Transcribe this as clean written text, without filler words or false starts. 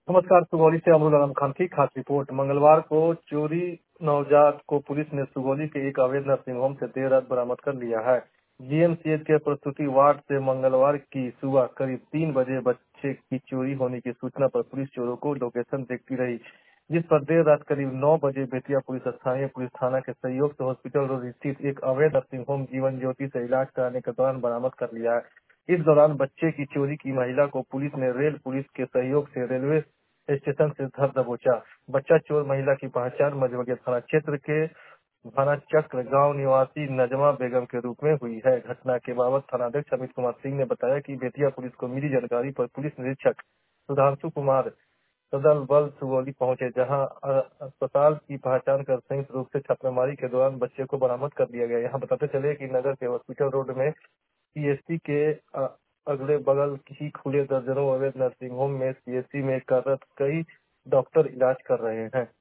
नमस्कार। सुगौली से अमरुल आलम खान की खास रिपोर्ट। मंगलवार को चोरी नवजात को पुलिस ने सुगौली के एक अवैध नर्सिंग होम से देर रात बरामद कर लिया है। जीएमसीएच के प्रसूति वार्ड से मंगलवार की सुबह करीब 3 बजे बच्चे की चोरी होने की सूचना पर पुलिस चोरों को लोकेशन देखती रही, जिस पर देर रात करीब 9 बजे बेतिया पुलिस स्थानीय पुलिस थाना के सहयोग से हॉस्पिटल रोड स्थित एक अवैध नर्सिंग होम जीवन ज्योति से इलाज कराने के दौरान बरामद कर लिया है। इस दौरान बच्चे की चोरी की महिला को पुलिस ने रेल पुलिस के सहयोग से रेलवे स्टेशन से धर दबोचा। बच्चा चोर महिला की पहचान मझवलिया थाना क्षेत्र के भाना चक्र गांव निवासी नजमा बेगम के रूप में हुई है। घटना के बाबत थानाध्यक्ष अमित कुमार सिंह ने बताया कि बेतिया पुलिस को मिली जानकारी पर पुलिस निरीक्षक सुधांशु कुमार सदल बल सुगौली पहुंचे, जहां अस्पताल की पहचान कर संयुक्त रूप से छापेमारी के दौरान बच्चे को बरामद कर लिया गया। यहाँ बताते चले कि नगर के हॉस्पिटल रोड में सीएससी के अगले बगल ही खुले दर्जनों अवैध नर्सिंग होम में सीएससी में कार्यरत कई डॉक्टर इलाज कर रहे हैं।